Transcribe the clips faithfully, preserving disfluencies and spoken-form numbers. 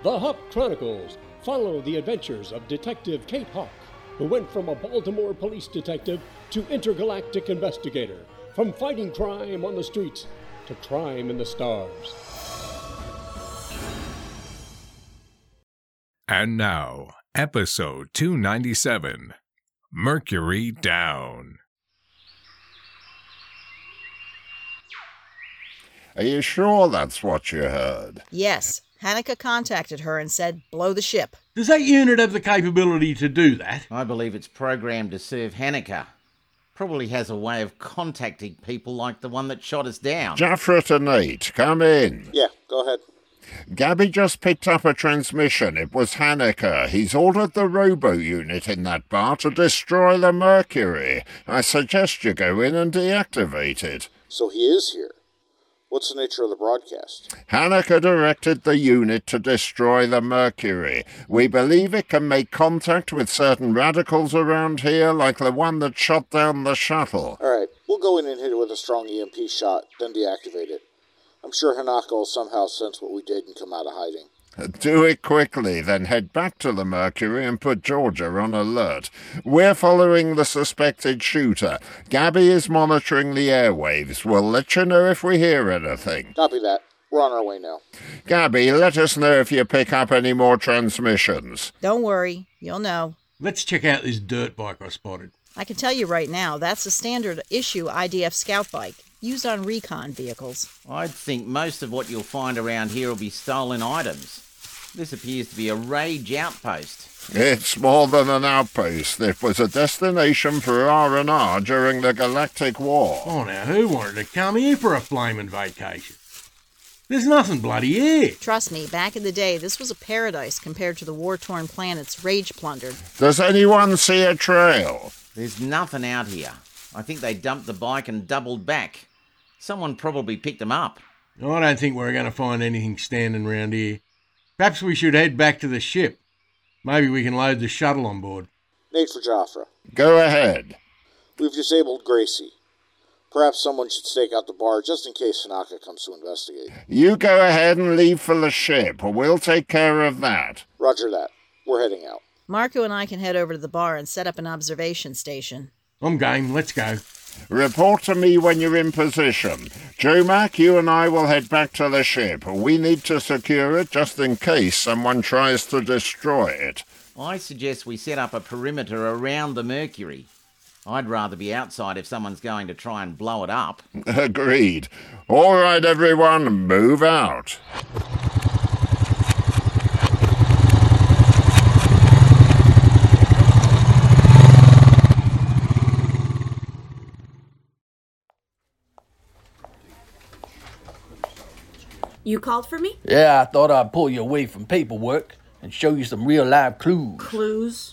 The Hawk Chronicles follow the adventures of Detective Kate Hawk, who went from a Baltimore police detective to intergalactic investigator, from fighting crime on the streets to crime in the stars. And now, episode two ninety-seven, Mercury Down. Are you sure that's what you heard? Yes. Hanukkah contacted her and said, blow the ship. Does that unit have the capability to do that? I believe it's programmed to serve Hanukkah. Probably has a way of contacting people like the one that shot us down. Jaffra to Nate, come in. Yeah, go ahead. Gabby just picked up a transmission. It was Hanukkah. He's ordered the robo unit in that bar to destroy the Mercury. I suggest you go in and deactivate it. So he is here. What's the nature of the broadcast? Hanukkah directed the unit to destroy the Mercury. We believe it can make contact with certain radicals around here, like the one that shot down the shuttle. All right, we'll go in and hit it with a strong E M P shot, then deactivate it. I'm sure Hanukkah will somehow sense what we did and come out of hiding. Do it quickly, then head back to the Mercury and put Georgia on alert. We're following the suspected shooter. Gabby is monitoring the airwaves. We'll let you know if we hear anything. Copy that. We're on our way now. Gabby, let us know if you pick up any more transmissions. Don't worry. You'll know. Let's check out this dirt bike I spotted. I can tell you right now, that's a standard issue I D F scout bike, used on recon vehicles. I'd think most of what you'll find around here will be stolen items. This appears to be a rage outpost. It's more than an outpost. It was a destination for R and R during the Galactic War. Oh, now who wanted to come here for a flaming vacation? There's nothing bloody here. Trust me, back in the day, this was a paradise compared to the war-torn planets rage plundered. Does anyone see a trail? There's nothing out here. I think they dumped the bike and doubled back. Someone probably picked them up. I don't think we're going to find anything standing around here. Perhaps we should head back to the ship. Maybe we can load the shuttle on board. Nate for Jaffra. Go ahead. We've disabled Gracie. Perhaps someone should stake out the bar just in case Hanukkah comes to investigate. You go ahead and leave for the ship. We'll take care of that. Roger that. We're heading out. Marco and I can head over to the bar and set up an observation station. I'm game. Let's go. Report to me when you're in position. Joe Mac, you and I will head back to the ship. We need to secure it just in case someone tries to destroy it. I suggest we set up a perimeter around the Mercury. I'd rather be outside if someone's going to try and blow it up. Agreed. All right, everyone, move out. You called for me? Yeah, I thought I'd pull you away from paperwork and show you some real-life clues. Clues?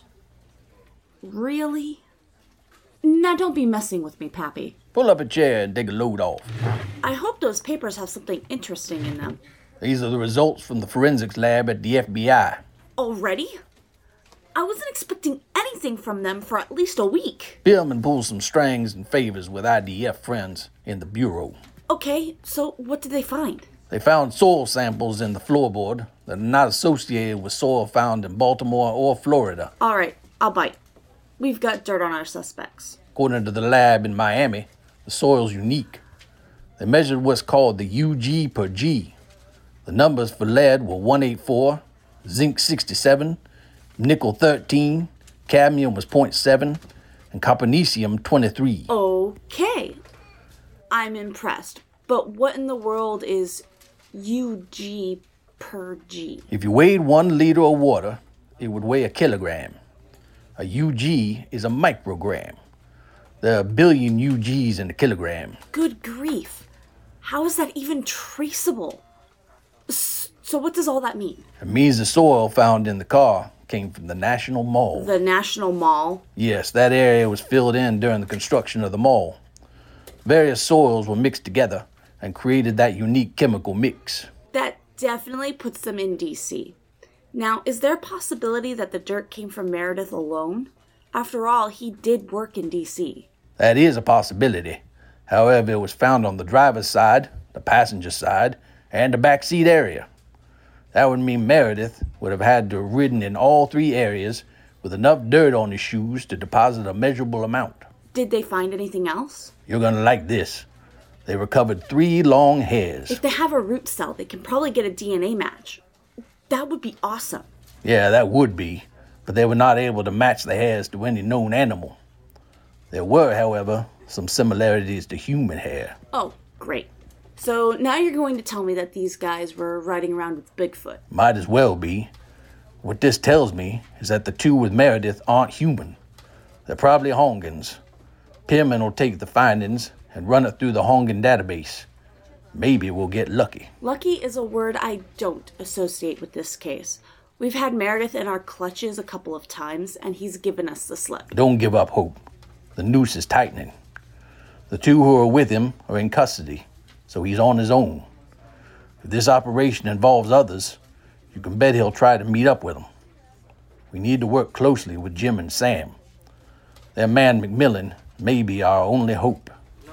Really? Now don't be messing with me, Pappy. Pull up a chair and take a load off. I hope those papers have something interesting in them. These are the results from the forensics lab at the F B I. Already? I wasn't expecting anything from them for at least a week. Billman pulls some strings and favors with I D F friends in the bureau. Okay, so what did they find? They found soil samples in the floorboard that are not associated with soil found in Baltimore or Florida. All right, I'll bite. We've got dirt on our suspects. According to the lab in Miami, the soil's unique. They measured what's called the U G per G. The numbers for lead were one eighty-four, zinc sixty-seven, nickel thirteen, cadmium was zero point seven, and copernicium twenty-three. Okay. I'm impressed. But what in the world is U G per G? If you weighed one liter of water, it would weigh a kilogram. A U G is a microgram. There are a billion U Gs in a kilogram. Good grief. How is that even traceable? S- so what does all that mean? It means the soil found in the car came from the National Mall. The National Mall? Yes, that area was filled in during the construction of the mall. Various soils were mixed together and created that unique chemical mix. That definitely puts them in D C. Now, is there a possibility that the dirt came from Meredith alone? After all, he did work in D C. That is a possibility. However, it was found on the driver's side, the passenger side, and the backseat area. That would mean Meredith would have had to have ridden in all three areas with enough dirt on his shoes to deposit a measurable amount. Did they find anything else? You're gonna like this. They recovered three long hairs. If they have a root cell, they can probably get a D N A match. That would be awesome. Yeah, that would be, but they were not able to match the hairs to any known animal. There were, however, some similarities to human hair. Oh, great. So now you're going to tell me that these guys were riding around with Bigfoot. Might as well be. What this tells me is that the two with Meredith aren't human. They're probably Hongans. Pierman will take the findings and run it through the Hongan database. Maybe we'll get lucky. Lucky is a word I don't associate with this case. We've had Meredith in our clutches a couple of times, and he's given us the slip. Don't give up hope. The noose is tightening. The two who are with him are in custody, so he's on his own. If this operation involves others, you can bet he'll try to meet up with them. We need to work closely with Jim and Sam. Their man McMillan may be our only hope.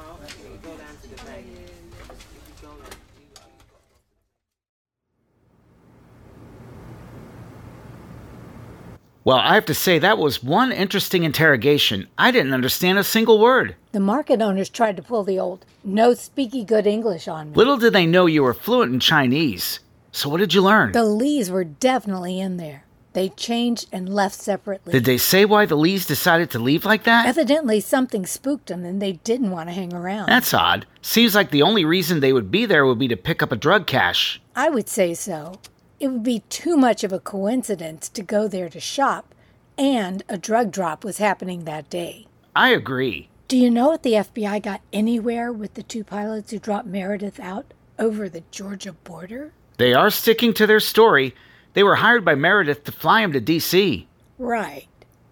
Well, I have to say, that was one interesting interrogation. I didn't understand a single word. The market owners tried to pull the old no speaky good English on me. Little did they know you were fluent in Chinese. So what did you learn? The Lees were definitely in there. They changed and left separately. Did they say why the Lees decided to leave like that? Evidently, something spooked them and they didn't want to hang around. That's odd. Seems like the only reason they would be there would be to pick up a drug cache. I would say so. It would be too much of a coincidence to go there to shop, and a drug drop was happening that day. I agree. Do you know if the F B I got anywhere with the two pilots who dropped Meredith out over the Georgia border? They are sticking to their story. They were hired by Meredith to fly him to D C. Right.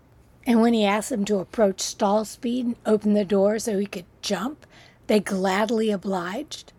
And when he asked them to approach stall speed and open the door so he could jump, they gladly obliged?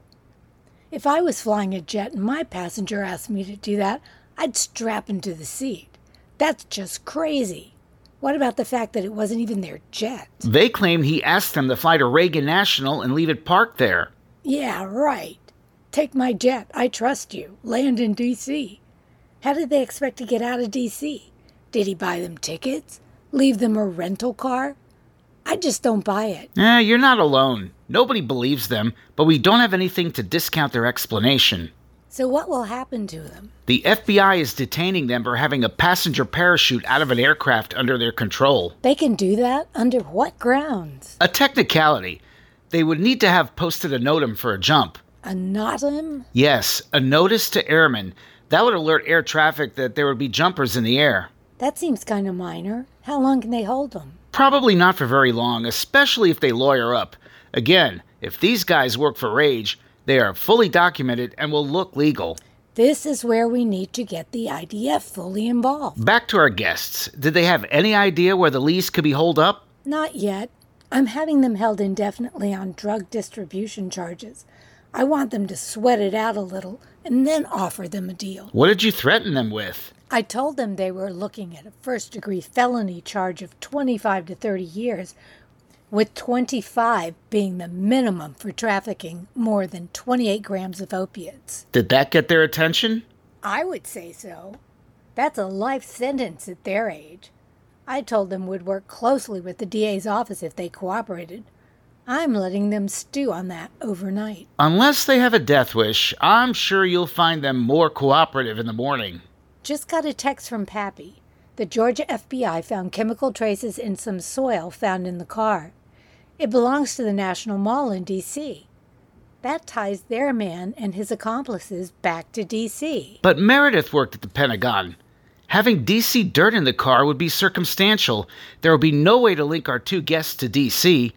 If I was flying a jet and my passenger asked me to do that, I'd strap him to the seat. That's just crazy. What about the fact that it wasn't even their jet? They claim he asked them to fly to Reagan National and leave it parked there. Yeah, right. Take my jet. I trust you. Land in D C. How did they expect to get out of D C? Did he buy them tickets? Leave them a rental car? I just don't buy it. Eh, you're not alone. Nobody believes them, but we don't have anything to discount their explanation. So what will happen to them? The F B I is detaining them for having a passenger parachute out of an aircraft under their control. They can do that? Under what grounds? A technicality. They would need to have posted a NOTAM for a jump. A NOTAM? Yes, a notice to airmen. That would alert air traffic that there would be jumpers in the air. That seems kind of minor. How long can they hold them? Probably not for very long, especially if they lawyer up. Again, if these guys work for Rage, they are fully documented and will look legal. This is where we need to get the I D F fully involved. Back to our guests. Did they have any idea where the Lees could be holed up? Not yet. I'm having them held indefinitely on drug distribution charges. I want them to sweat it out a little and then offer them a deal. What did you threaten them with? I told them they were looking at a first-degree felony charge of twenty-five to thirty years, with twenty-five being the minimum for trafficking more than twenty-eight grams of opiates. Did that get their attention? I would say so. That's a life sentence at their age. I told them we'd work closely with the D A's office if they cooperated. I'm letting them stew on that overnight. Unless they have a death wish, I'm sure you'll find them more cooperative in the morning. Just got a text from Pappy. The Georgia F B I found chemical traces in some soil found in the car. It belongs to the National Mall in D C. That ties their man and his accomplices back to D C. But Meredith worked at the Pentagon. Having D C dirt in the car would be circumstantial. There would be no way to link our two guests to D C,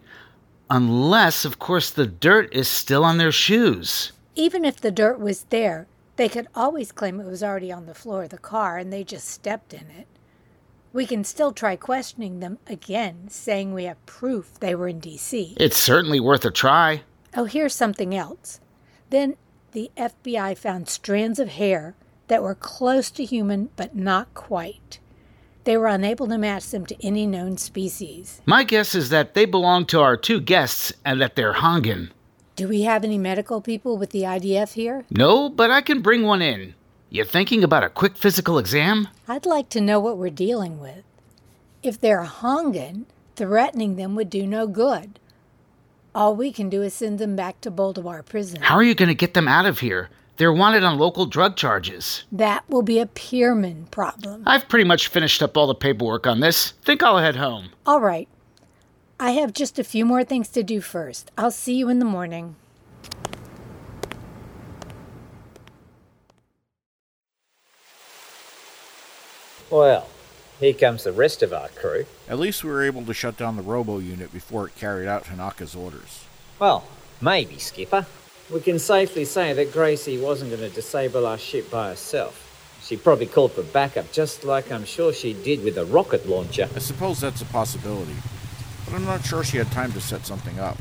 unless, of course, the dirt is still on their shoes. Even if the dirt was there, they could always claim it was already on the floor of the car and they just stepped in it. We can still try questioning them again, saying we have proof they were in D C. It's certainly worth a try. Oh, here's something else. Then the F B I found strands of hair that were close to human, but not quite. They were unable to match them to any known species. My guess is that they belong to our two guests and that they're Hongan. Do we have any medical people with the I D F here? No, but I can bring one in. You thinking about a quick physical exam? I'd like to know what we're dealing with. If they're Hongan, threatening them would do no good. All we can do is send them back to Boldabar prison. How are you going to get them out of here? They're wanted on local drug charges. That will be a Pierman problem. I've pretty much finished up all the paperwork on this. Think I'll head home. All right. I have just a few more things to do first. I'll see you in the morning. Well, here comes the rest of our crew. At least we were able to shut down the robo unit before it carried out Tanaka's orders. Well, maybe, Skipper. We can safely say that Gracie wasn't going to disable our ship by herself. She probably called for backup, just like I'm sure she did with the rocket launcher. I suppose that's a possibility, but I'm not sure she had time to set something up.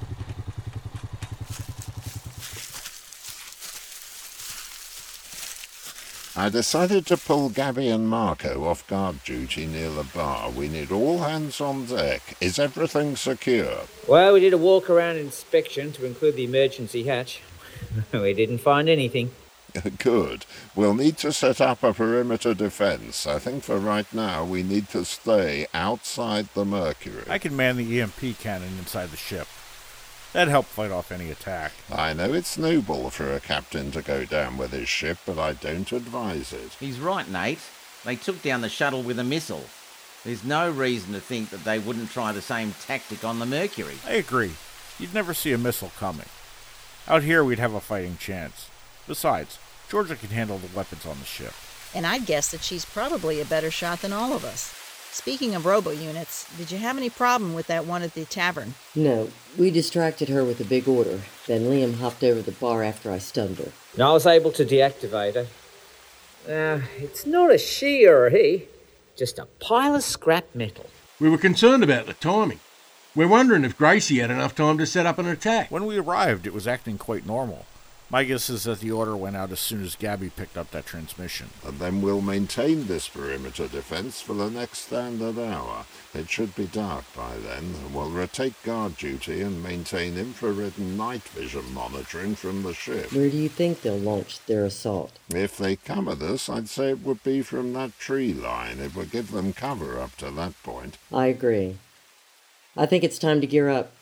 I decided to pull Gabby and Marco off guard duty near the bar. We need all hands on deck. Is everything secure? Well, we did a walk-around inspection to include the emergency hatch. We didn't find anything. Good. We'll need to set up a perimeter defense. I think for right now we need to stay outside the Mercury. I can man the E M P cannon inside the ship. That'd help fight off any attack. I know it's noble for a captain to go down with his ship, but I don't advise it. He's right, Nate. They took down the shuttle with a missile. There's no reason to think that they wouldn't try the same tactic on the Mercury. I agree. You'd never see a missile coming. Out here we'd have a fighting chance. Besides, Georgia can handle the weapons on the ship. And I'd guess that she's probably a better shot than all of us. Speaking of robo-units, did you have any problem with that one at the tavern? No, we distracted her with a big order. Then Liam hopped over the bar after I stunned her. And I was able to deactivate her. Uh, it's not a she or a he, just a pile of scrap metal. We were concerned about the timing. We're wondering if Gracie had enough time to set up an attack. When we arrived, it was acting quite normal. My guess is that the order went out as soon as Gabby picked up that transmission. And then we'll maintain this perimeter defense for the next standard hour. It should be dark by then, and we'll retake guard duty and maintain infrared and night vision monitoring from the ship. Where do you think they'll launch their assault? If they come at us, I'd say it would be from that tree line. It would give them cover up to that point. I agree. I think it's time to gear up.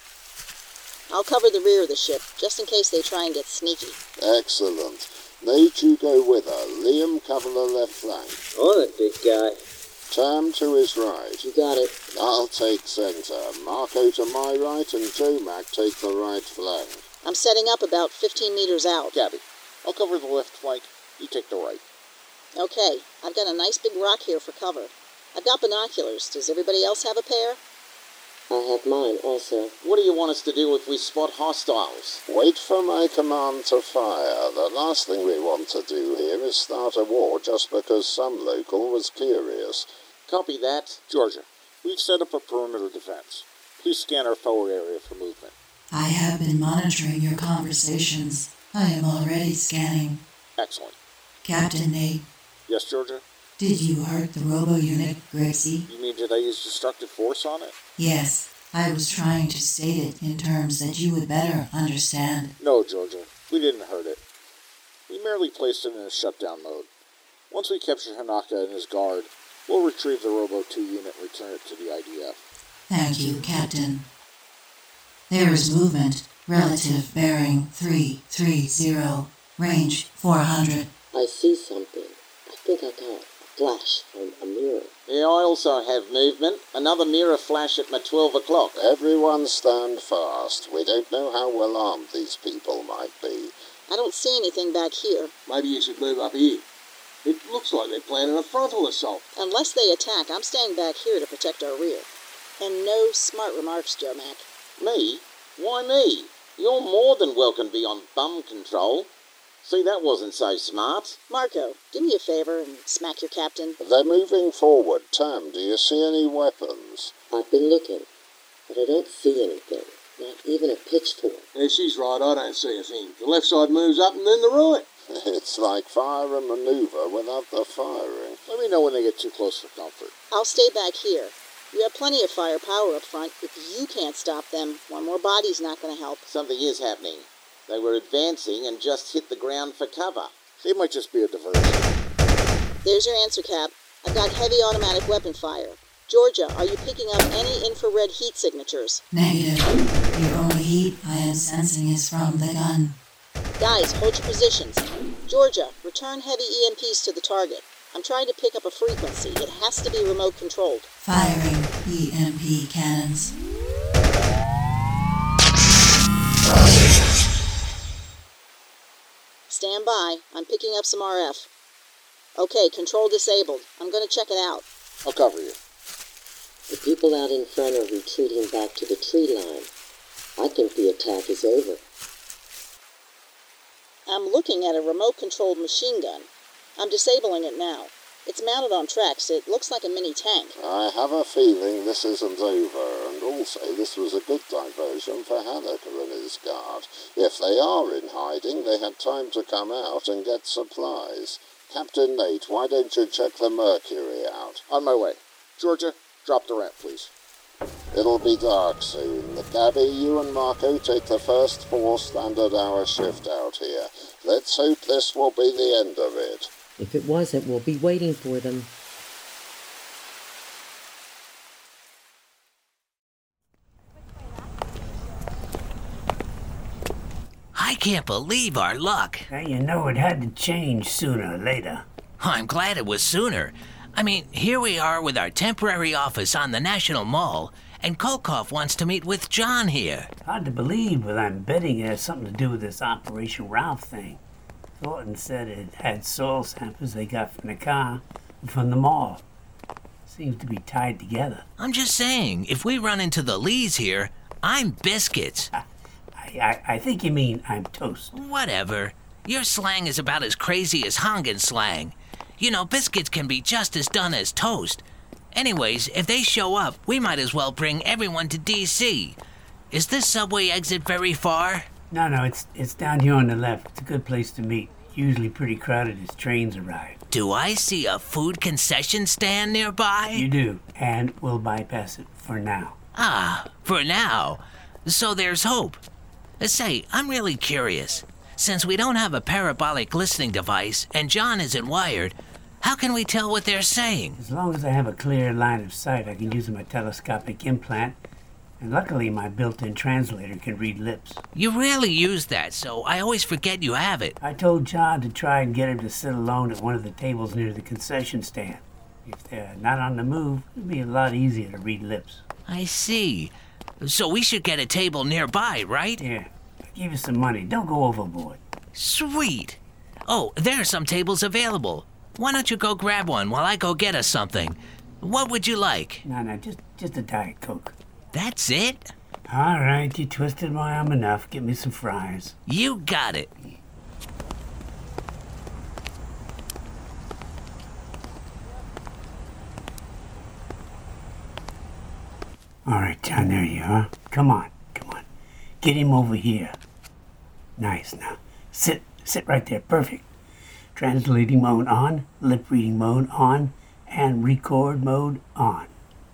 I'll cover the rear of the ship, just in case they try and get sneaky. Excellent. Nate, you go with her. Liam, cover the left flank. On it, big guy. Tam to his right. You got it. I'll take centre. Marco to my right and Joe Mac take the right flank. I'm setting up about fifteen meters out. Gabby, I'll cover the left flank. You take the right. Okay, I've got a nice big rock here for cover. I've got binoculars. Does everybody else have a pair? I have mine also. What do you want us to do if we spot hostiles? Wait for my command to fire. The last thing we want to do here is start a war just because some local was curious. Copy that. Georgia, we've set up a perimeter defense. Please scan our forward area for movement. I have been monitoring your conversations. I am already scanning. Excellent. Captain Nate. Yes, Georgia? Did you hurt the robo-unit, Gracie? You mean did I use destructive force on it? Yes. I was trying to state it in terms that you would better understand. No, Georgia. We didn't hurt it. We merely placed it in a shutdown mode. Once we capture Hanaka and his guard, we'll retrieve the Robo two unit and return it to the I D F. Thank you, Captain. There is movement. Relative bearing three three zero. Range four hundred. I see something. I think I got a flash from a mirror. Yeah, I also have movement. Another mirror flash at my twelve o'clock. Everyone stand fast. We don't know how well armed these people might be. I don't see anything back here. Maybe you should move up here. It looks like they're planning a frontal assault. Unless they attack, I'm staying back here to protect our rear. And no smart remarks, Joe Mac. Me? Why me? You're more than welcome to be on bum control. See, that wasn't so smart. Marco, do me a favor and smack your captain. They're moving forward. Tam, do you see any weapons? I've been looking, but I don't see anything. Not even a pitchfork. Yeah, she's right. I don't see a thing. The left side moves up and then the right. It's like fire and maneuver without the firing. Let me know when they get too close for comfort. I'll stay back here. You have plenty of firepower up front. If you can't stop them, one more body's not going to help. Something is happening. They were advancing and just hit the ground for cover. They might just be a diversion. There's your answer, Cap. I've got heavy automatic weapon fire. Georgia, are you picking up any infrared heat signatures? Negative. The only heat I am sensing is from the gun. Guys, hold your positions. Georgia, return heavy E M Ps to the target. I'm trying to pick up a frequency. It has to be remote controlled. Firing E M P cannons. Stand by. I'm picking up some R F. Okay, control disabled. I'm going to check it out. I'll cover you. The people out in front are retreating back to the tree line. I think the attack is over. I'm looking at a remote-controlled machine gun. I'm disabling it now. It's mounted on tracks. It looks like a mini tank. I have a feeling this isn't over, and also this was a good diversion for Hanukkah and his guard. If they are in hiding, they had time to come out and get supplies. Captain Nate, why don't you check the Mercury out? On my way. Georgia, drop the ramp, please. It'll be dark soon. Gabby, you and Marco take the first four standard hour shift out here. Let's hope this will be the end of it. If it wasn't, we'll be waiting for them. I can't believe our luck. Now, you know it had to change sooner or later. I'm glad it was sooner. I mean, here we are with our temporary office on the National Mall, and Kolkov wants to meet with John here. Hard to believe, but I'm betting it has something to do with this Operation Ralph thing. Thornton said it had soil samples they got from the car and from the mall. Seems to be tied together. I'm just saying, if we run into the Lees here, I'm biscuits. I, I, I think you mean I'm toast. Whatever. Your slang is about as crazy as Hongan slang. You know, biscuits can be just as done as toast. Anyways, if they show up, we might as well bring everyone to D C. Is this subway exit very far? No, no, it's it's down here on the left. It's a good place to meet. Usually pretty crowded as trains arrive. Do I see a food concession stand nearby? You do, and we'll bypass it for now. Ah, for now. So there's hope. Say, I'm really curious. Since we don't have a parabolic listening device and John isn't wired, how can we tell what they're saying? As long as I have a clear line of sight, I can use my telescopic implant, and luckily my built-in translator can read lips. You rarely use that, so I always forget you have it. I told John to try and get her to sit alone at one of the tables near the concession stand. If they're not on the move, it'll be a lot easier to read lips. I see. So we should get a table nearby, right? Yeah. Give you some money. Don't go overboard. Sweet. Oh, there are some tables available. Why don't you go grab one while I go get us something? What would you like? No, no, just, just a Diet Coke. That's it? All right, you twisted my arm enough. Get me some fries. You got it. All right, John, there you are. Come on, come on. Get him over here. Nice, now. Sit, sit right there. Perfect. Translating mode on, lip reading mode on, and record mode on.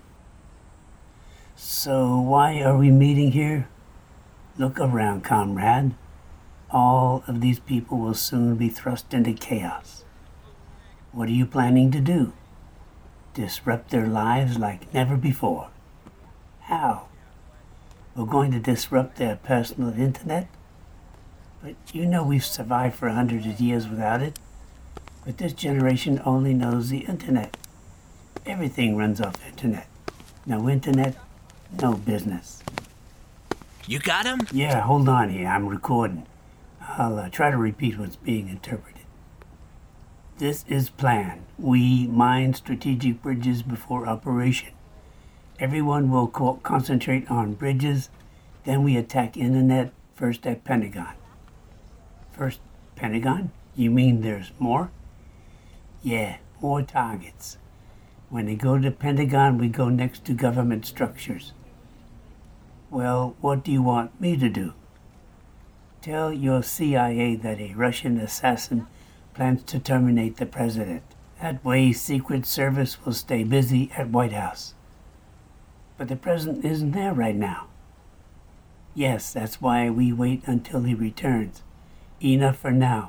So why are we meeting here? Look around, comrade. All of these people will soon be thrust into chaos. What are you planning to do? Disrupt their lives like never before. How? We're going to disrupt their personal internet? But you know we've survived for a hundred years without it. But this generation only knows the internet. Everything runs off internet. No internet, no business. You got him? Yeah, hold on here. I'm recording. I'll uh, try to repeat what's being interpreted. This is plan. We mine strategic bridges before operation. Everyone will co- concentrate on bridges. Then we attack internet, first at Pentagon. First Pentagon? You mean there's more? Yeah, more targets. When they go to Pentagon, we go next to government structures. Well, what do you want me to do? Tell your C I A that a Russian assassin plans to terminate the president. That way, Secret Service will stay busy at White House. But the president isn't there right now. Yes, that's why we wait until he returns. Enough for now.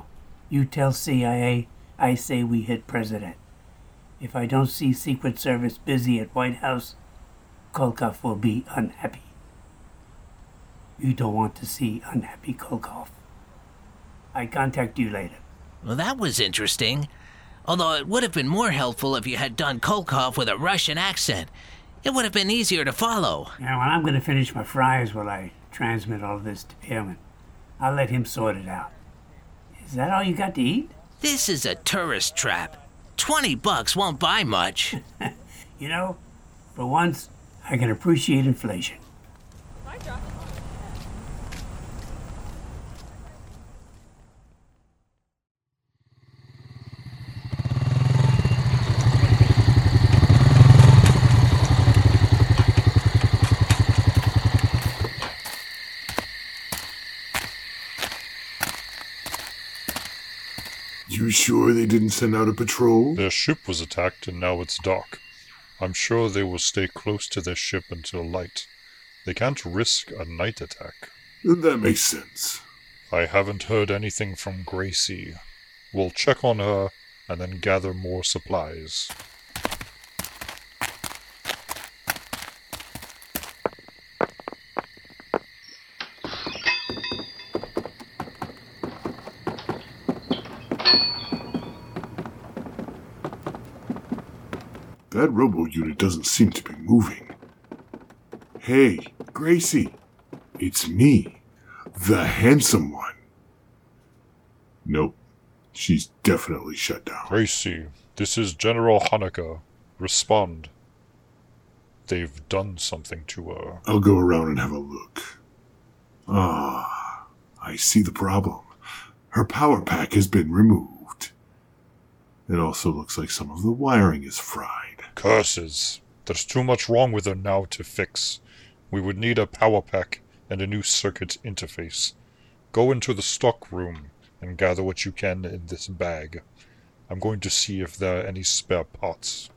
You tell C I A I say we hit President. If I don't see Secret Service busy at White House, Kolkov will be unhappy. You don't want to see unhappy Kolkov. I contact you later. Well, that was interesting. Although it would have been more helpful if you had done Kolkov with a Russian accent. It would have been easier to follow. Yeah, well, I'm going to finish my fries while I transmit all this to Pearman. I'll let him sort it out. Is that all you got to eat? This is a tourist trap. Twenty bucks won't buy much. You know, for once, I can appreciate inflation. You sure they didn't send out a patrol? Their ship was attacked and now it's dark. I'm sure they will stay close to their ship until light. They can't risk a night attack. That makes sense. I haven't heard anything from Gracie. We'll check on her and then gather more supplies. That robo unit doesn't seem to be moving. Hey, Gracie. It's me. The handsome one. Nope. She's definitely shut down. Gracie, this is General Hanukkah. Respond. They've done something to her. I'll go around and have a look. Ah, I see the problem. Her power pack has been removed. It also looks like some of the wiring is fried. Curses. There's too much wrong with her now to fix. We would need a power pack and a new circuit interface. Go into the stock room and gather what you can in this bag. I'm going to see if there are any spare parts.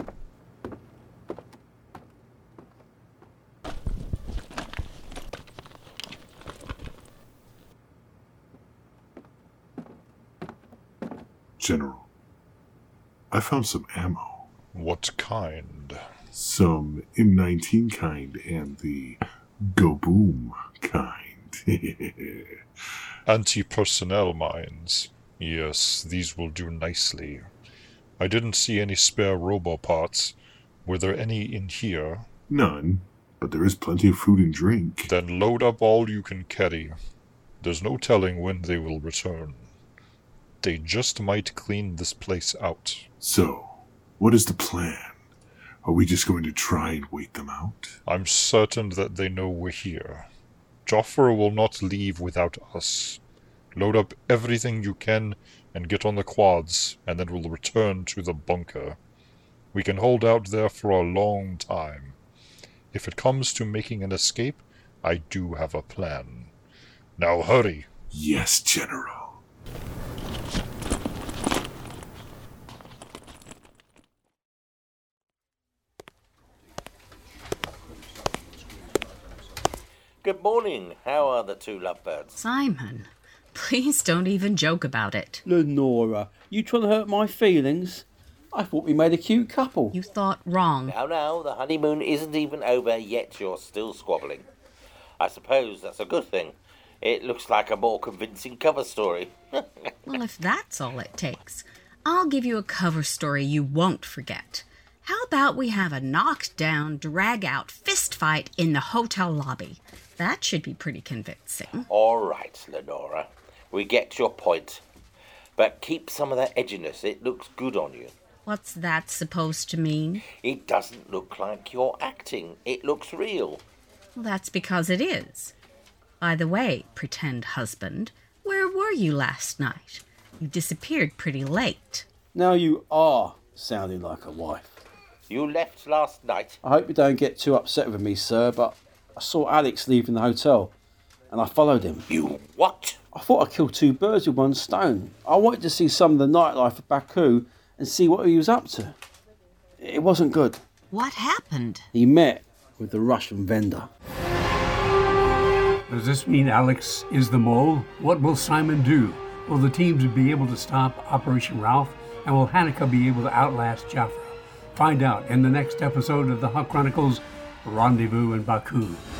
General, I found some ammo. What kind? Some M nineteen kind and the Go Boom kind. Anti-personnel mines. Yes, these will do nicely. I didn't see any spare robo parts. Were there any in here? None, but there is plenty of food and drink. Then load up all you can carry. There's no telling when they will return. They just might clean this place out. So, what is the plan? Are we just going to try and wait them out? I'm certain that they know we're here. Joffre will not leave without us. Load up everything you can and get on the quads, and then we'll return to the bunker. We can hold out there for a long time. If it comes to making an escape, I do have a plan. Now hurry. Yes, General. Good morning. How are the two lovebirds? Simon, please don't even joke about it. Lenora, you trying to hurt my feelings? I thought we made a cute couple. You thought wrong. No, no, the honeymoon isn't even over, yet you're still squabbling. I suppose that's a good thing. It looks like a more convincing cover story. Well, if that's all it takes, I'll give you a cover story you won't forget. How about we have a knocked-down, drag-out fist fight in the hotel lobby? That should be pretty convincing. All right, Lenora. We get your point. But keep some of that edginess. It looks good on you. What's that supposed to mean? It doesn't look like you're acting. It looks real. Well, that's because it is. By the way, pretend husband, where were you last night? You disappeared pretty late. Now you are sounding like a wife. You left last night? I hope you don't get too upset with me, sir, but I saw Alex leaving the hotel, and I followed him. You what? I thought I killed two birds with one stone. I wanted to see some of the nightlife of Baku and see what he was up to. It wasn't good. What happened? He met with the Russian vendor. Does this mean Alex is the mole? What will Simon do? Will the teams be able to stop Operation Ralph? And will Hanukkah be able to outlast Jafra? Find out in the next episode of the Huck Chronicles Rendezvous in Baku.